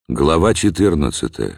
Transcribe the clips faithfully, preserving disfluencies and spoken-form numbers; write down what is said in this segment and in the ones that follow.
Глава четырнадцатая.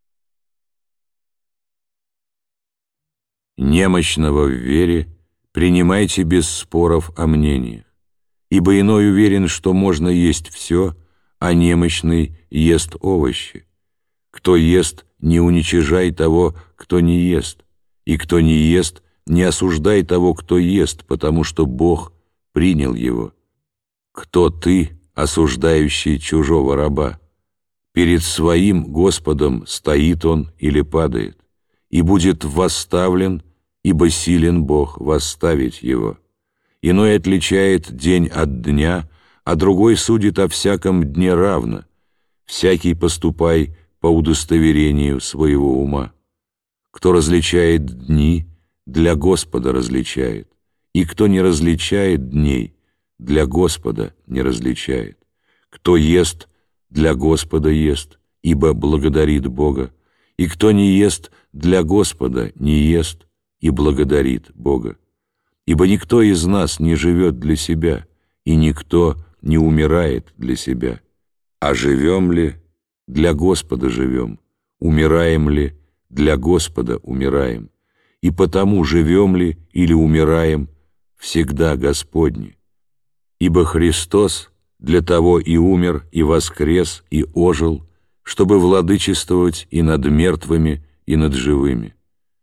Немощного в вере принимайте без споров о мнениях, ибо иной уверен, что можно есть все, а немощный ест овощи. Кто ест, не уничижай того, кто не ест, и кто не ест, не осуждай того, кто ест, потому что Бог принял его. Кто ты, осуждающий чужого раба? Перед своим Господом стоит он или падает, и будет восставлен, ибо силен Бог восставить его. Иной отличает день от дня, а другой судит о всяком дне равно. Всякий поступай по удостоверению своего ума. Кто различает дни, для Господа различает, и кто не различает дней, для Господа не различает. Кто ест, для Господа ест, ибо благодарит Бога, и кто не ест, для Господа не ест, и благодарит Бога. Ибо никто из нас не живет для себя, и никто не умирает для себя. А живем ли, для Господа живем, умираем ли, для Господа умираем, и потому живем ли или умираем, всегда Господни. Ибо Христос для того и умер, и воскрес, и ожил, чтобы владычествовать и над мертвыми, и над живыми.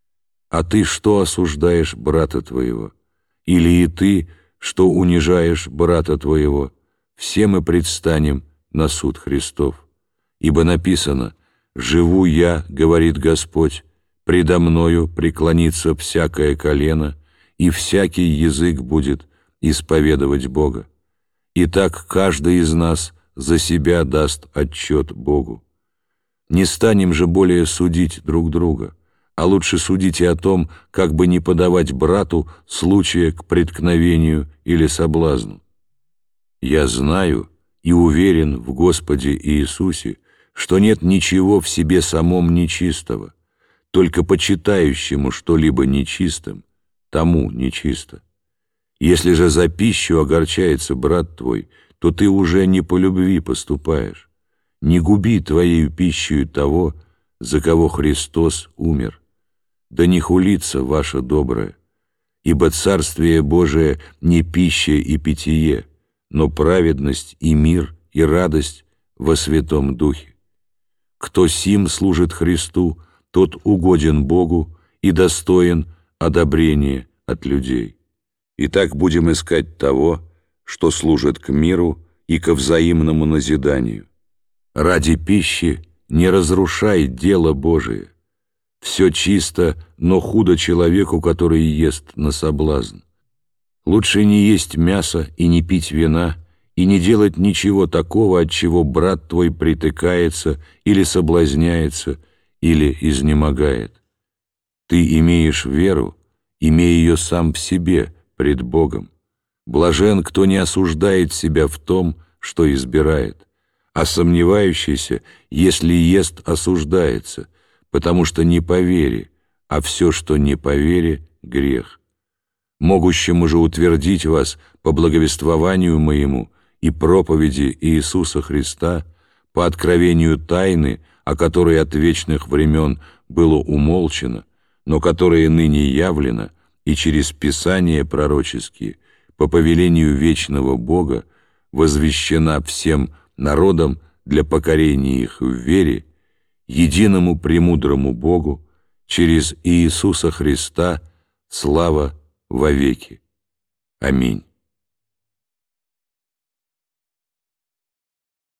А ты что осуждаешь брата твоего? Или и ты, что унижаешь брата твоего? Все мы предстанем на суд Христов. Ибо написано: «Живу я, — говорит Господь, — предо мною преклонится всякое колено, и всякий язык будет исповедовать Бога». Итак, каждый из нас за себя даст отчет Богу. Не станем же более судить друг друга, а лучше судите о том, как бы не подавать брату случая к преткновению или соблазну. Я знаю и уверен в Господе Иисусе, что нет ничего в себе самом нечистого, только почитающему что-либо нечистым, тому нечисто. Если же за пищу огорчается брат твой, то ты уже не по любви поступаешь. Не губи твоею пищею того, за кого Христос умер. Да не хулится ваше доброе, ибо Царствие Божие не пища и питье, но праведность и мир и радость во Святом Духе. Кто сим служит Христу, тот угоден Богу и достоин одобрения от людей. Итак, будем искать того, что служит к миру и ко взаимному назиданию. Ради пищи не разрушай дело Божие. Все чисто, но худо человеку, который ест на соблазн. Лучше не есть мясо и не пить вина, и не делать ничего такого, от чего брат твой притыкается или соблазняется, или изнемогает. Ты имеешь веру, имей ее сам в себе, пред Богом. Блажен, кто не осуждает себя в том, что избирает, а сомневающийся, если ест, осуждается, потому что не по вере, а все, что не по вере, грех. Могущему же утвердить вас по благовествованию моему и проповеди Иисуса Христа, по откровению тайны, о которой от вечных времен было умолчено, но которая ныне явлена, и через Писания пророческие, по повелению вечного Бога, возвещена всем народам для покорения их в вере, единому премудрому Богу, через Иисуса Христа, слава вовеки. Аминь.